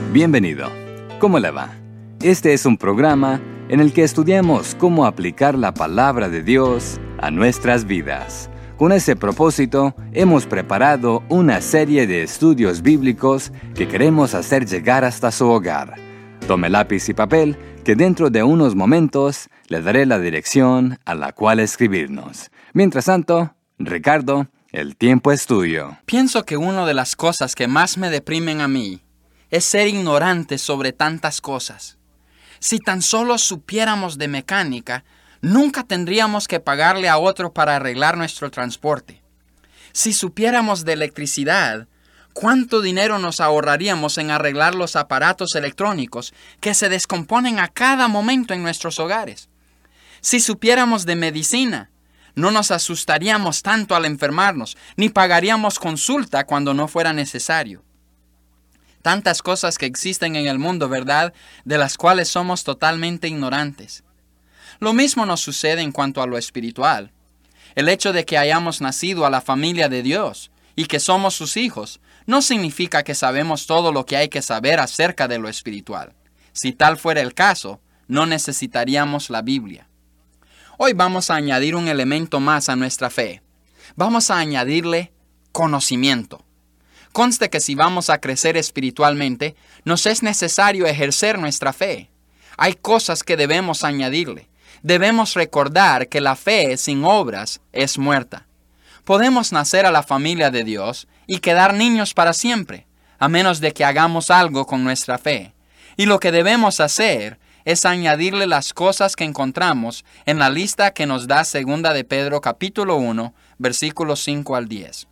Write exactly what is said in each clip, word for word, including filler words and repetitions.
Bienvenido. ¿Cómo le va? Este es un programa en el que estudiamos cómo aplicar la palabra de Dios a nuestras vidas. Con ese propósito, hemos preparado una serie de estudios bíblicos que queremos hacer llegar hasta su hogar. Tome lápiz y papel, que dentro de unos momentos le daré la dirección a la cual escribirnos. Mientras tanto, Ricardo, el tiempo es tuyo. Pienso que una de las cosas que más me deprimen a mí es ser ignorante sobre tantas cosas. Si tan solo supiéramos de mecánica, nunca tendríamos que pagarle a otro para arreglar nuestro transporte. Si supiéramos de electricidad, ¿cuánto dinero nos ahorraríamos en arreglar los aparatos electrónicos que se descomponen a cada momento en nuestros hogares? Si supiéramos de medicina, no nos asustaríamos tanto al enfermarnos, ni pagaríamos consulta cuando no fuera necesario. Tantas cosas que existen en el mundo, ¿verdad?, de las cuales somos totalmente ignorantes. Lo mismo nos sucede en cuanto a lo espiritual. El hecho de que hayamos nacido a la familia de Dios y que somos sus hijos, no significa que sabemos todo lo que hay que saber acerca de lo espiritual. Si tal fuera el caso, no necesitaríamos la Biblia. Hoy vamos a añadir un elemento más a nuestra fe. Vamos a añadirle conocimiento. Conste que si vamos a crecer espiritualmente, nos es necesario ejercer nuestra fe. Hay cosas que debemos añadirle. Debemos recordar que la fe sin obras es muerta. Podemos nacer a la familia de Dios y quedar niños para siempre, a menos de que hagamos algo con nuestra fe. Y lo que debemos hacer es añadirle las cosas que encontramos en la lista que nos da Segunda de Pedro capítulo uno, versículos cinco al diez.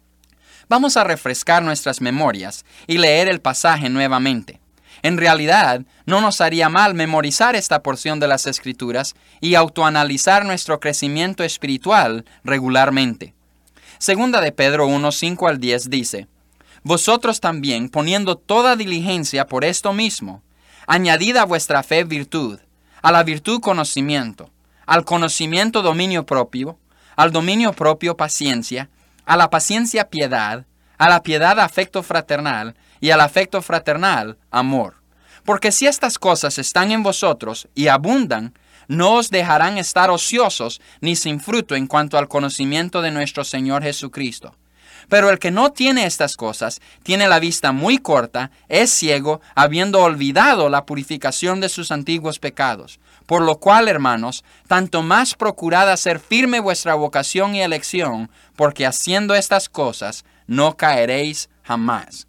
Vamos a refrescar nuestras memorias y leer el pasaje nuevamente. En realidad, no nos haría mal memorizar esta porción de las Escrituras y autoanalizar nuestro crecimiento espiritual regularmente. Segunda de Pedro uno, cinco al diez dice: Vosotros también, poniendo toda diligencia por esto mismo, añadid a vuestra fe virtud, a la virtud conocimiento, al conocimiento dominio propio, al dominio propio paciencia, a la paciencia piedad, a la piedad afecto fraternal, y al afecto fraternal amor. Porque si estas cosas están en vosotros y abundan, no os dejarán estar ociosos ni sin fruto en cuanto al conocimiento de nuestro Señor Jesucristo. Pero el que no tiene estas cosas, tiene la vista muy corta, es ciego, habiendo olvidado la purificación de sus antiguos pecados. Por lo cual, hermanos, tanto más procurad hacer firme vuestra vocación y elección, porque haciendo estas cosas no caeréis jamás.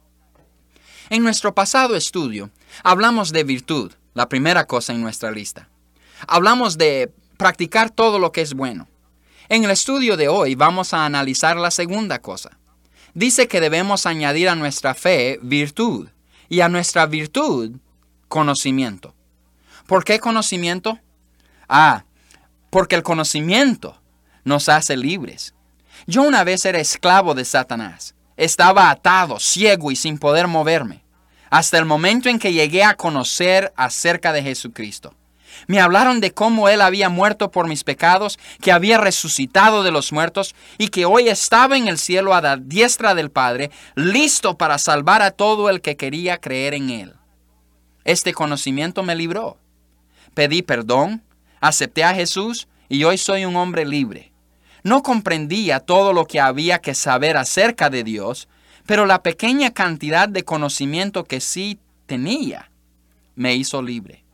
En nuestro pasado estudio, hablamos de virtud, la primera cosa en nuestra lista. Hablamos de practicar todo lo que es bueno. En el estudio de hoy vamos a analizar la segunda cosa. Dice que debemos añadir a nuestra fe virtud y a nuestra virtud conocimiento. ¿Por qué conocimiento? Ah, porque el conocimiento nos hace libres. Yo una vez era esclavo de Satanás. Estaba atado, ciego y sin poder moverme, hasta el momento en que llegué a conocer acerca de Jesucristo. Me hablaron de cómo Él había muerto por mis pecados, que había resucitado de los muertos y que hoy estaba en el cielo a la diestra del Padre, listo para salvar a todo el que quería creer en Él. Este conocimiento me libró. Pedí perdón, acepté a Jesús y hoy soy un hombre libre. No comprendía todo lo que había que saber acerca de Dios, pero la pequeña cantidad de conocimiento que sí tenía me hizo libre.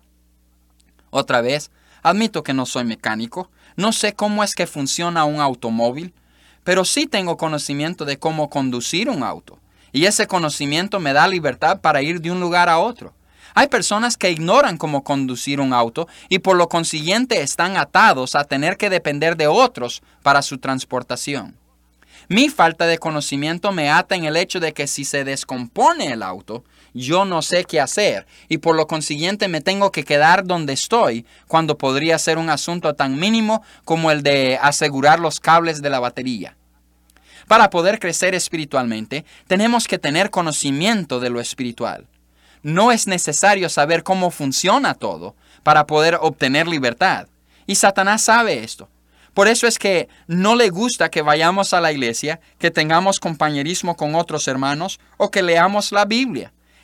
Otra vez, admito que no soy mecánico, no sé cómo es que funciona un automóvil, pero sí tengo conocimiento de cómo conducir un auto, y ese conocimiento me da libertad para ir de un lugar a otro. Hay personas que ignoran cómo conducir un auto y por lo consiguiente están atados a tener que depender de otros para su transportación. Mi falta de conocimiento me ata en el hecho de que si se descompone el auto, yo no sé qué hacer y por lo consiguiente me tengo que quedar donde estoy cuando podría ser un asunto tan mínimo como el de asegurar los cables de la batería. Para poder crecer espiritualmente, tenemos que tener conocimiento de lo espiritual. No es necesario saber cómo funciona todo para poder obtener libertad. Y Satanás sabe esto. Por eso es que no le gusta que vayamos a la iglesia, que tengamos compañerismo con otros hermanos o que leamos la Biblia.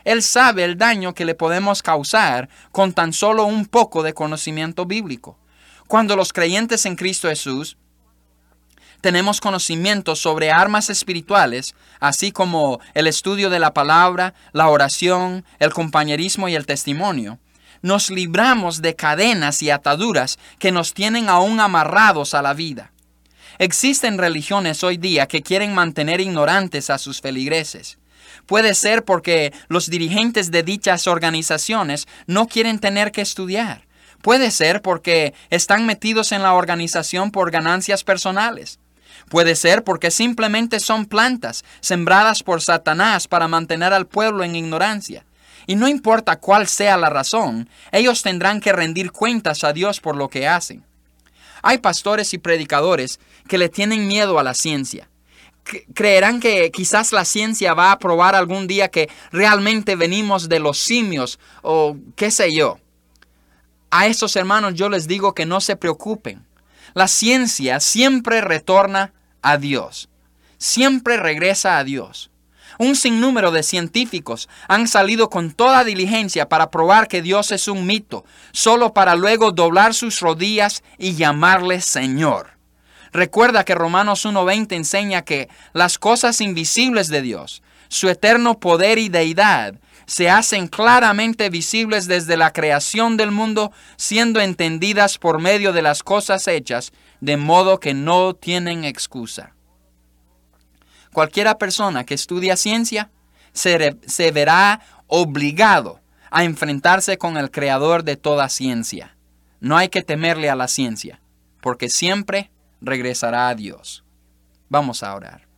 Él sabe el daño que le podemos causar con tan solo un poco de conocimiento bíblico. Cuando los creyentes en Cristo Jesús tenemos conocimiento sobre armas espirituales, así como el estudio de la palabra, la oración, el compañerismo y el testimonio, nos libramos de cadenas y ataduras que nos tienen aún amarrados a la vida. Existen religiones hoy día que quieren mantener ignorantes a sus feligreses. Puede ser porque los dirigentes de dichas organizaciones no quieren tener que estudiar. Puede ser porque están metidos en la organización por ganancias personales. Puede ser porque simplemente son plantas sembradas por Satanás para mantener al pueblo en ignorancia. Y no importa cuál sea la razón, ellos tendrán que rendir cuentas a Dios por lo que hacen. Hay pastores y predicadores que le tienen miedo a la ciencia. Creerán que quizás la ciencia va a probar algún día que realmente venimos de los simios o qué sé yo. A estos hermanos yo les digo que no se preocupen. La ciencia siempre retorna a Dios. Siempre regresa a Dios. Un sinnúmero de científicos han salido con toda diligencia para probar que Dios es un mito, solo para luego doblar sus rodillas y llamarle Señor. Recuerda que Romanos uno veinte enseña que las cosas invisibles de Dios, su eterno poder y deidad, se hacen claramente visibles desde la creación del mundo, siendo entendidas por medio de las cosas hechas, de modo que no tienen excusa. Cualquiera persona que estudia ciencia se, se verá obligado a enfrentarse con el creador de toda ciencia. No hay que temerle a la ciencia, porque siempre regresará a Dios. Vamos a orar.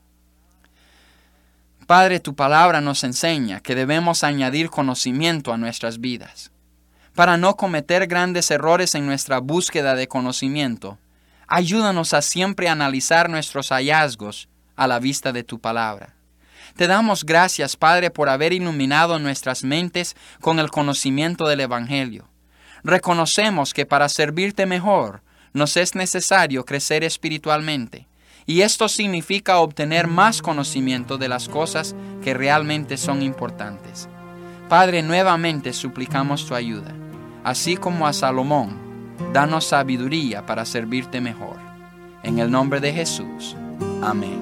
Padre, tu palabra nos enseña que debemos añadir conocimiento a nuestras vidas. Para no cometer grandes errores en nuestra búsqueda de conocimiento, ayúdanos a siempre analizar nuestros hallazgos a la vista de tu palabra. Te damos gracias, Padre, por haber iluminado nuestras mentes con el conocimiento del Evangelio. Reconocemos que para servirte mejor, nos es necesario crecer espiritualmente, y esto significa obtener más conocimiento de las cosas que realmente son importantes. Padre, nuevamente suplicamos tu ayuda, así como a Salomón, danos sabiduría para servirte mejor. En el nombre de Jesús. Amén.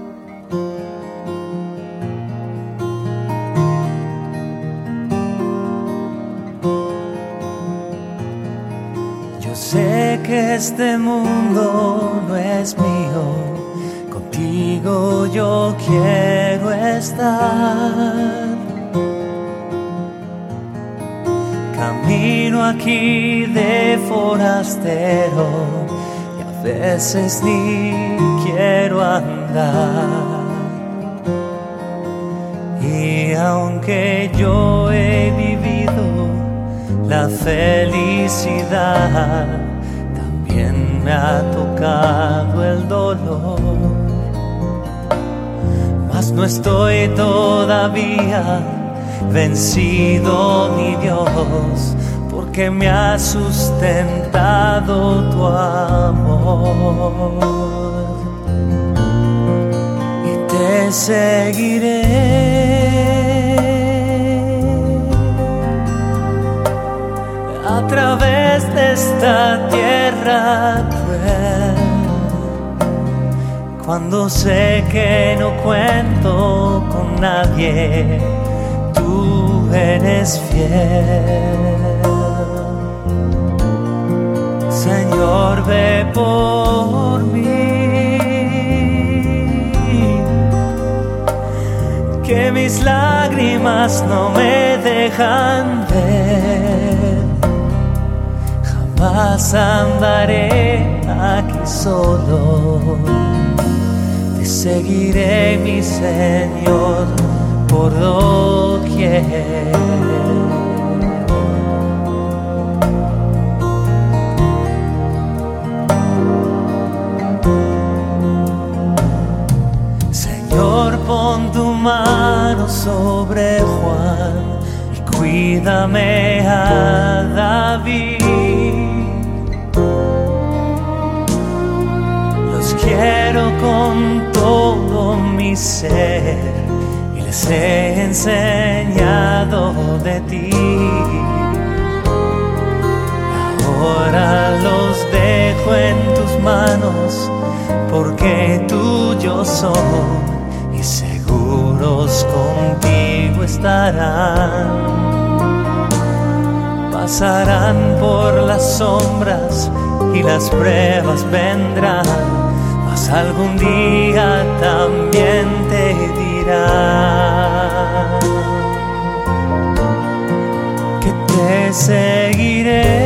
Sé que este mundo no es mío, contigo yo quiero estar. Camino aquí de forastero y a veces ni quiero andar. Y aunque yo he vivido la felicidad, también me ha tocado el dolor. Mas no estoy todavía vencido, ni Dios, porque me ha sustentado tu amor. Y te seguiré a través de esta tierra cruel. Cuando sé que no cuento con nadie, tú eres fiel. Señor, ve por mí, que mis lágrimas no me dejan ver. Jamás andaré aquí solo, te seguiré, mi Señor, por doquier. Señor, pon tu mano sobre Juan y cuídame a David. Los quiero con todo mi ser y les les he enseñado de ti. Ahora los dejo en tus manos, porque tuyos son y seguros contigo estarán. Pasarán por las sombras y las pruebas vendrán, mas algún día también te dirán que te seguiré.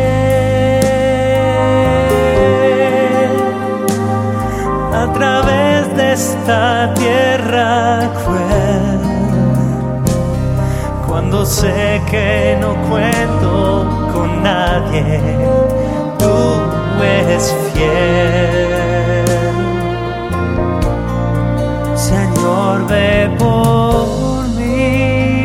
A través de esta tierra cruel, cuando sé que no cuento con nadie, tú eres fiel. Señor, ve por mí,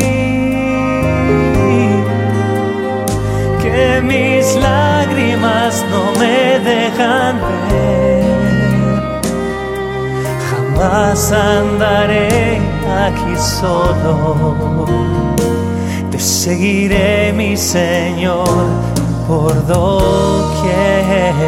que mis lágrimas no me dejan ver. Jamás andaré aquí solo, te seguiré, mi Señor, por doquier.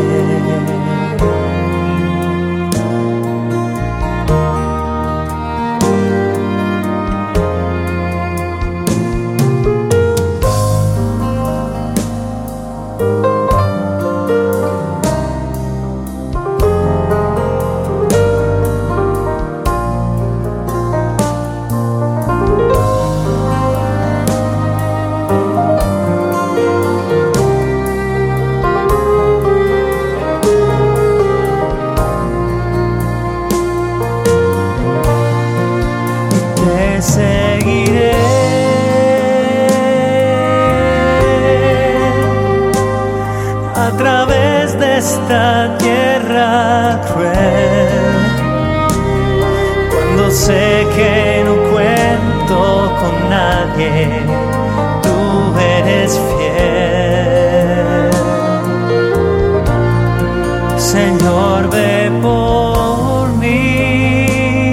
Esta tierra cruel, cuando sé que no cuento con nadie, tú eres fiel. Señor, ve por mí,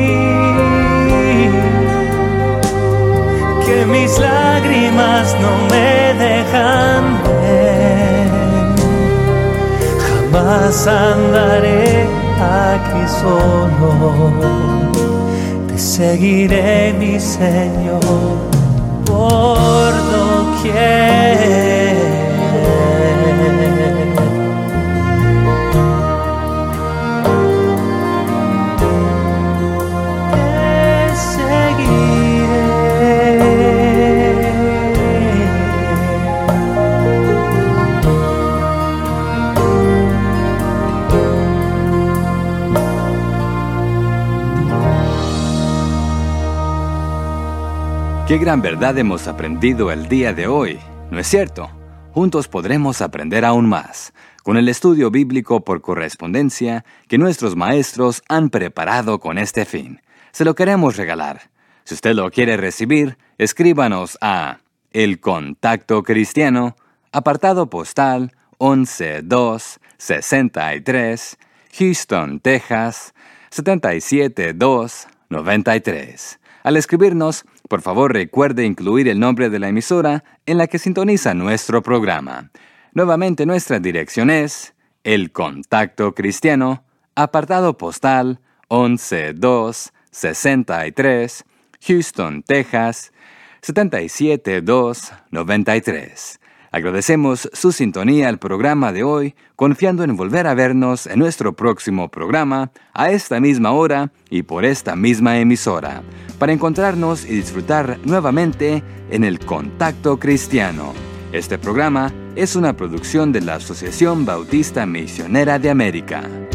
que mis lágrimas no me dejan ver. Más andaré aquí solo, te seguiré, mi Señor, por doquier. Te seguiré. Qué gran verdad hemos aprendido el día de hoy, ¿no es cierto? Juntos podremos aprender aún más con el estudio bíblico por correspondencia que nuestros maestros han preparado con este fin. Se lo queremos regalar. Si usted lo quiere recibir, escríbanos a El Contacto Cristiano, apartado postal once dos sesenta y tres, Houston, Texas, setenta y siete dos noventa y tres. Al escribirnos, por favor recuerde incluir el nombre de la emisora en la que sintoniza nuestro programa. Nuevamente nuestra dirección es El Contacto Cristiano, apartado postal once dos sesenta y tres, Houston, Texas, setenta y siete dos noventa y tres. Agradecemos su sintonía al programa de hoy, confiando en volver a vernos en nuestro próximo programa, a esta misma hora y por esta misma emisora, para encontrarnos y disfrutar nuevamente en El Contacto Cristiano. Este programa es una producción de la Asociación Bautista Misionera de América.